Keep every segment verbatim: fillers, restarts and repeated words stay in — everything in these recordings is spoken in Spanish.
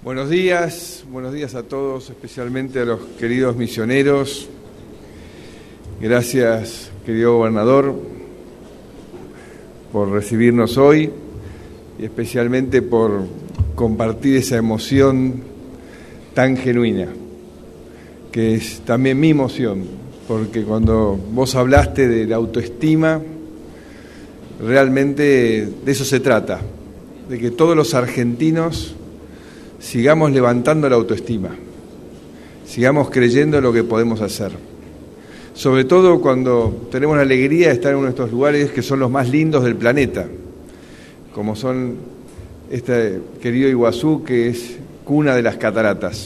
Buenos días, buenos días a todos, especialmente a los queridos misioneros. Gracias, querido gobernador, por recibirnos hoy y especialmente por compartir esa emoción tan genuina, que es también mi emoción, porque cuando vos hablaste de la autoestima, realmente de eso se trata, de que todos los argentinos sigamos levantando la autoestima, sigamos creyendo en lo que podemos hacer. Sobre todo cuando tenemos la alegría de estar en uno de estos lugares que son los más lindos del planeta, como son este querido Iguazú, que es cuna de las cataratas.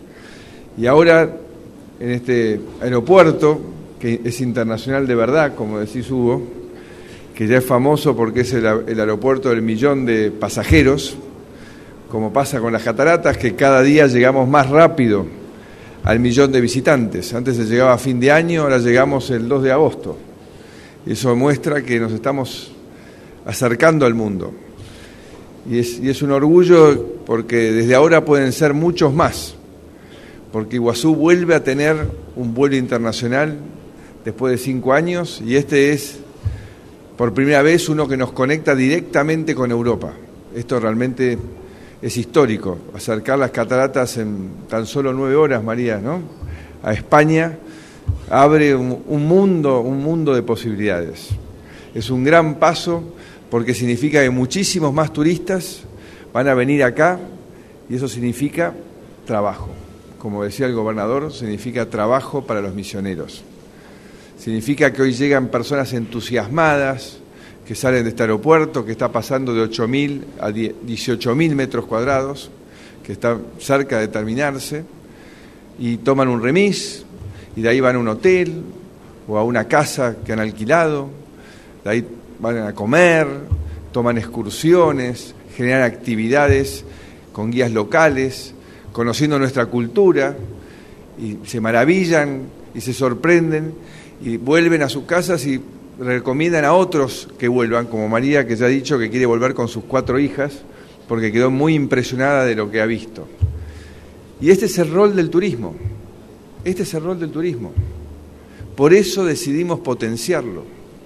Y ahora, en este aeropuerto, que es internacional de verdad, como decís Hugo, que ya es famoso porque es el, el aeropuerto del millón de pasajeros, como pasa con las cataratas, que cada día llegamos más rápido al millón de visitantes. Antes se llegaba a fin de año, ahora llegamos el dos de agosto. Eso muestra que nos estamos acercando al mundo. Y es, y es un orgullo porque desde ahora pueden ser muchos más, porque Iguazú vuelve a tener un vuelo internacional después de cinco años, y este es, por primera vez, uno que nos conecta directamente con Europa. Esto realmente es histórico, acercar las cataratas en tan solo nueve horas, María, ¿no?, a España, abre un, un mundo, un mundo de posibilidades. Es un gran paso porque significa que muchísimos más turistas van a venir acá, y eso significa trabajo. Como decía el gobernador, significa trabajo para los misioneros. Significa que hoy llegan personas entusiasmadas, que salen de este aeropuerto, que está pasando de ocho mil a dieciocho mil metros cuadrados, que está cerca de terminarse, y toman un remis, y de ahí van a un hotel o a una casa que han alquilado, de ahí van a comer, toman excursiones, generan actividades con guías locales, conociendo nuestra cultura, y se maravillan y se sorprenden, y vuelven a sus casas y recomiendan a otros que vuelvan, como María, que ya ha dicho que quiere volver con sus cuatro hijas, porque quedó muy impresionada de lo que ha visto. Y este es el rol del turismo, este es el rol del turismo. Por eso decidimos potenciarlo.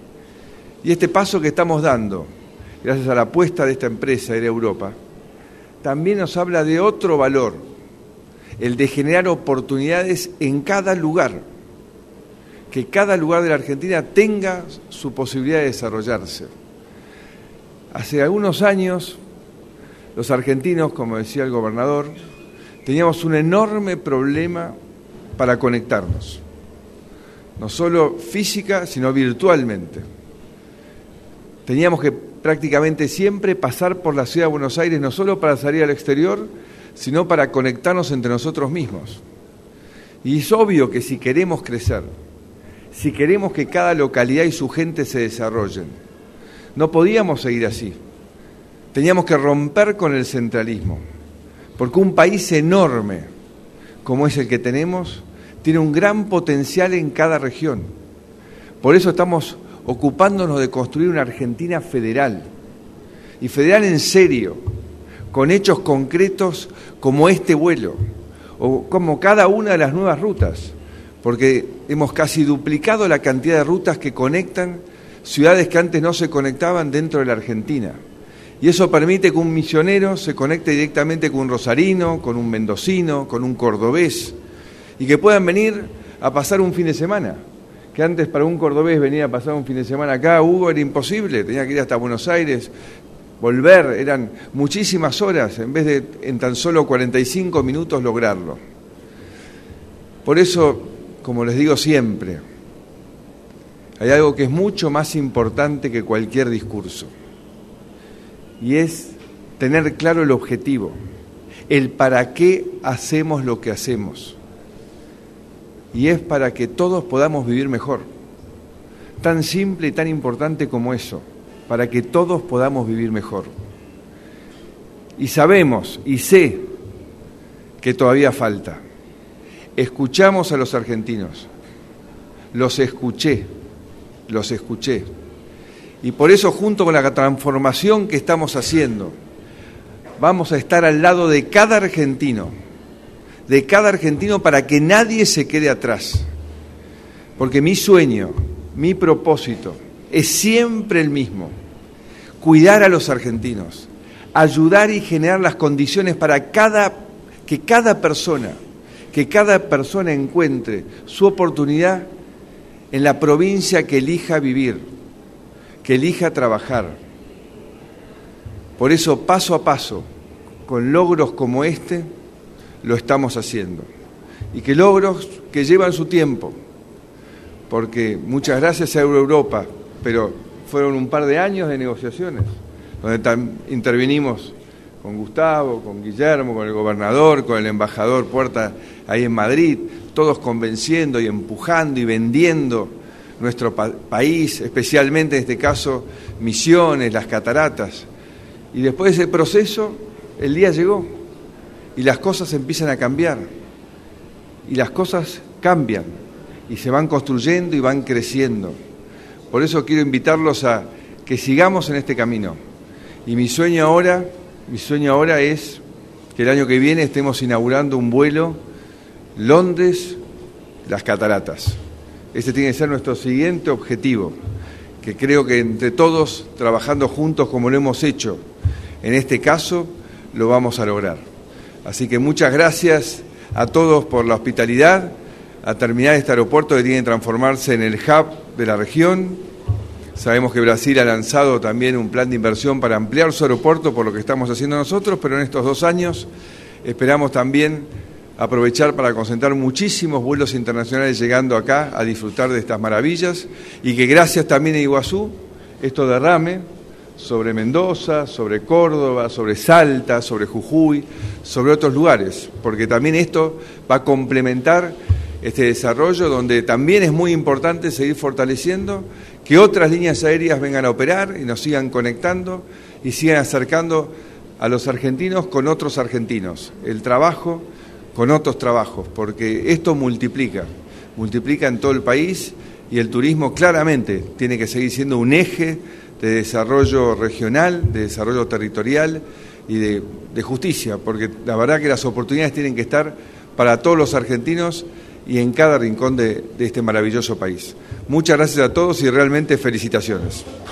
Y este paso que estamos dando, gracias a la apuesta de esta empresa, Air Europa, también nos habla de otro valor, el de generar oportunidades en cada lugar, que cada lugar de la Argentina tenga su posibilidad de desarrollarse. Hace algunos años, los argentinos, como decía el gobernador, teníamos un enorme problema para conectarnos, no solo física, sino virtualmente. Teníamos que prácticamente siempre pasar por la ciudad de Buenos Aires, no solo para salir al exterior, sino para conectarnos entre nosotros mismos. Y es obvio que si queremos crecer, si queremos que cada localidad y su gente se desarrollen, no podíamos seguir así. Teníamos que romper con el centralismo, porque un país enorme como es el que tenemos, tiene un gran potencial en cada región. Por eso estamos ocupándonos de construir una Argentina federal, y federal en serio, con hechos concretos como este vuelo, o como cada una de las nuevas rutas, porque hemos casi duplicado la cantidad de rutas que conectan ciudades que antes no se conectaban dentro de la Argentina. Y eso permite que un misionero se conecte directamente con un rosarino, con un mendocino, con un cordobés, y que puedan venir a pasar un fin de semana. Que antes para un cordobés venir a pasar un fin de semana acá, Hugo, era imposible, tenía que ir hasta Buenos Aires, volver, eran muchísimas horas, en vez de en tan solo cuarenta y cinco minutos lograrlo. Por eso, como les digo siempre, hay algo que es mucho más importante que cualquier discurso, y es tener claro el objetivo, el para qué hacemos lo que hacemos, y es para que todos podamos vivir mejor. Tan simple y tan importante como eso, para que todos podamos vivir mejor. Y sabemos, y sé, que todavía falta. Escuchamos a los argentinos, los escuché, los escuché. Y por eso, junto con la transformación que estamos haciendo, vamos a estar al lado de cada argentino, de cada argentino para que nadie se quede atrás. Porque mi sueño, mi propósito es siempre el mismo: cuidar a los argentinos, ayudar y generar las condiciones para cada, que cada persona, que cada persona encuentre su oportunidad en la provincia que elija vivir, que elija trabajar. Por eso, paso a paso, con logros como este, lo estamos haciendo. Y que logros que llevan su tiempo, porque muchas gracias a Europa, pero fueron un par de años de negociaciones, donde tam- intervinimos con Gustavo, con Guillermo, con el gobernador, con el embajador Puerta ahí en Madrid, todos convenciendo y empujando y vendiendo nuestro pa- país, especialmente en este caso Misiones, las cataratas. Y después de ese proceso, el día llegó y las cosas empiezan a cambiar. Y las cosas cambian y se van construyendo y van creciendo. Por eso quiero invitarlos a que sigamos en este camino. Y mi sueño ahora, mi sueño ahora es que el año que viene estemos inaugurando un vuelo Londres, las cataratas. Este tiene que ser nuestro siguiente objetivo, que creo que entre todos, trabajando juntos como lo hemos hecho, en este caso, lo vamos a lograr. Así que muchas gracias a todos por la hospitalidad, a terminar este aeropuerto que tiene que transformarse en el hub de la región. Sabemos que Brasil ha lanzado también un plan de inversión para ampliar su aeropuerto, por lo que estamos haciendo nosotros, pero en estos dos años esperamos también aprovechar para concentrar muchísimos vuelos internacionales llegando acá a disfrutar de estas maravillas, y que gracias también a Iguazú esto derrame sobre Mendoza, sobre Córdoba, sobre Salta, sobre Jujuy, sobre otros lugares, porque también esto va a complementar este desarrollo, donde también es muy importante seguir fortaleciendo, que otras líneas aéreas vengan a operar y nos sigan conectando y sigan acercando a los argentinos con otros argentinos, el trabajo con otros trabajos, porque esto multiplica, multiplica en todo el país, y el turismo claramente tiene que seguir siendo un eje de desarrollo regional, de desarrollo territorial y de, de justicia, porque la verdad que las oportunidades tienen que estar para todos los argentinos y en cada rincón de, de este maravilloso país. Muchas gracias a todos y realmente felicitaciones.